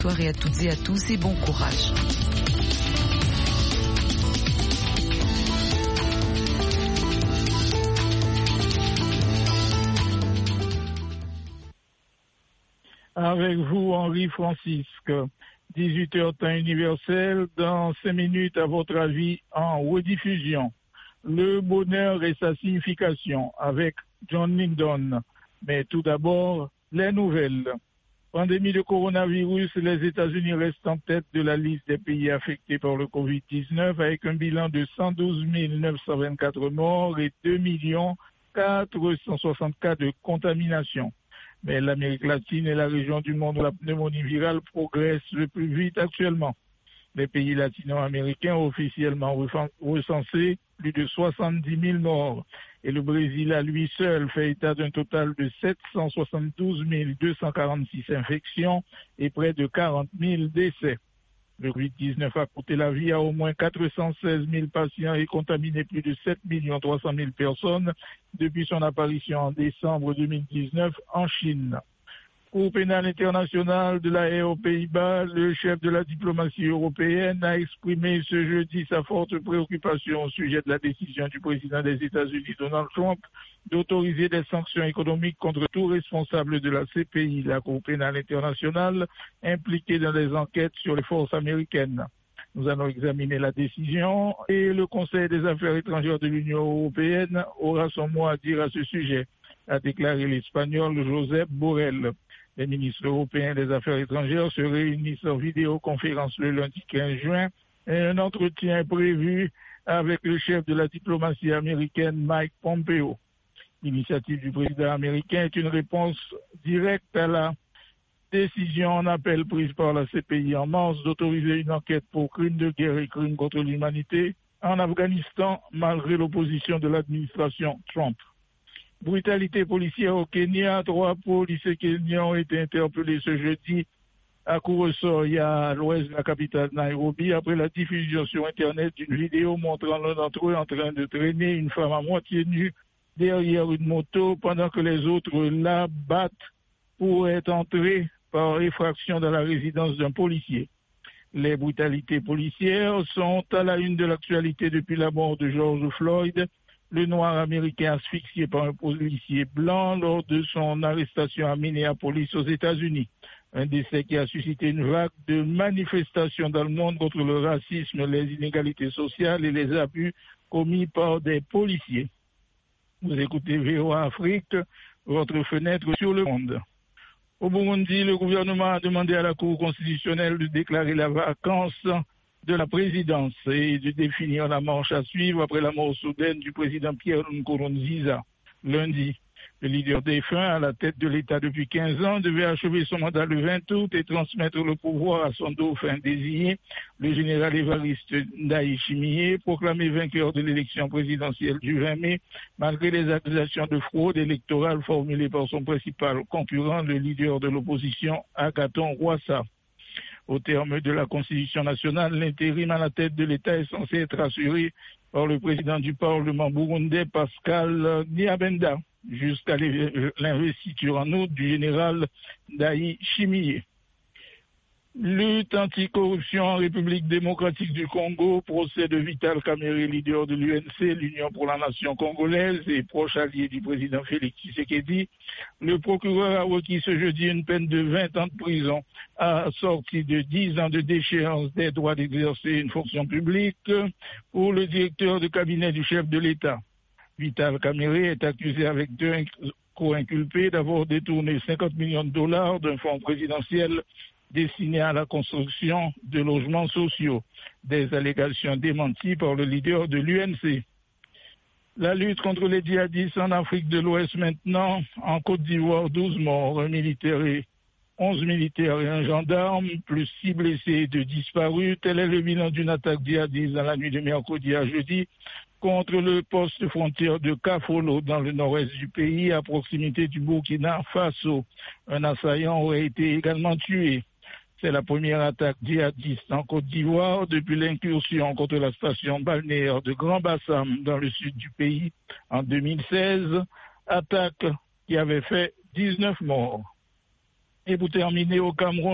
Bonsoir et à toutes et à tous et bon courage. Avec vous, Henri Francisque, 18h temps universel, dans 5 minutes à votre avis en rediffusion. Le bonheur et sa signification avec John Lyndon. Mais tout d'abord, les nouvelles. Pandémie de coronavirus, les États-Unis restent en tête de la liste des pays affectés par le Covid-19 avec un bilan de 112 924 morts et 2 460 cas de contamination. Mais l'Amérique latine est la région du monde où la pneumonie virale progresse le plus vite actuellement. Les pays latino-américains ont officiellement recensé plus de 70 000 morts. Et le Brésil à lui seul fait état d'un total de 772 246 infections et près de 40 000 décès. Le Covid-19 a coûté la vie à au moins 416 000 patients et contaminé plus de 7 300 000 personnes depuis son apparition en décembre 2019 en Chine. Cour pénale internationale de la Haye aux Pays-Bas, le chef de la diplomatie européenne a exprimé ce jeudi sa forte préoccupation au sujet de la décision du président des États-Unis, Donald Trump, d'autoriser des sanctions économiques contre tout responsable de la CPI, la Cour pénale internationale, impliquée dans les enquêtes sur les forces américaines. Nous allons examiner la décision et le Conseil des affaires étrangères de l'Union européenne aura son mot à dire à ce sujet, a déclaré l'Espagnol Josep Borrell. Les ministres européens des Affaires étrangères se réunissent en vidéoconférence le lundi 15 juin et un entretien est prévu avec le chef de la diplomatie américaine Mike Pompeo. L'initiative du président américain est une réponse directe à la décision en appel prise par la CPI en mars d'autoriser une enquête pour crimes de guerre et crimes contre l'humanité en Afghanistan malgré l'opposition de l'administration Trump. Brutalité policière au Kenya, 3 policiers kenyans ont été interpellés ce jeudi à Kurosoya, à l'ouest de la capitale Nairobi, après la diffusion sur Internet d'une vidéo montrant l'un d'entre eux en train de traîner une femme à moitié nue derrière une moto pendant que les autres la battent pour être entrés par effraction dans la résidence d'un policier. Les brutalités policières sont à la une de l'actualité depuis la mort de George Floyd, le noir américain asphyxié par un policier blanc lors de son arrestation à Minneapolis aux États-Unis. Un décès qui a suscité une vague de manifestations dans le monde contre le racisme, les inégalités sociales et les abus commis par des policiers. Vous écoutez VOA Afrique, votre fenêtre sur le monde. Au Burundi, le gouvernement a demandé à la Cour constitutionnelle de déclarer la vacance de la présidence et de définir la marche à suivre après la mort soudaine du président Pierre Nkurunziza. Lundi, le leader défunt à la tête de l'État depuis 15 ans devait achever son mandat le 20 août et transmettre le pouvoir à son dauphin désigné, le général Évariste Ndayishimiye, proclamé vainqueur de l'élection présidentielle du 20 mai, malgré les accusations de fraude électorale formulées par son principal concurrent, le leader de l'opposition, Agathon Rwasa. Au terme de la Constitution nationale, l'intérim à la tête de l'État est censé être assuré par le président du Parlement burundais, Pascal Nyabenda, jusqu'à l'investiture en août du général Ndayishimiye. Lutte anticorruption en République démocratique du Congo, procès de Vital Kamerhe, leader de l'UNC, l'Union pour la nation congolaise et proche allié du président Félix Tshisekedi. Le procureur a requis ce jeudi une peine de 20 ans de prison assortie de 10 ans de déchéance des droits d'exercer une fonction publique pour le directeur de cabinet du chef de l'État. Vital Kamerhe est accusé avec 2 co-inculpés d'avoir détourné 50 millions de dollars d'un fonds présidentiel destiné à la construction de logements sociaux, des allégations démenties par le leader de l'UNC. La lutte contre les djihadistes en Afrique de l'Ouest maintenant, en Côte d'Ivoire, 12 morts, 11 militaires et un gendarme, plus 6 blessés et 2 disparus. Tel est le bilan d'une attaque djihadiste dans la nuit de mercredi à jeudi contre le poste frontière de Kafolo dans le nord-est du pays, à proximité du Burkina Faso. Un assaillant aurait été également tué. C'est la première attaque djihadiste en Côte d'Ivoire depuis l'incursion contre la station balnéaire de Grand Bassam dans le sud du pays en 2016, attaque qui avait fait 19 morts. Et pour terminer, au Cameroun,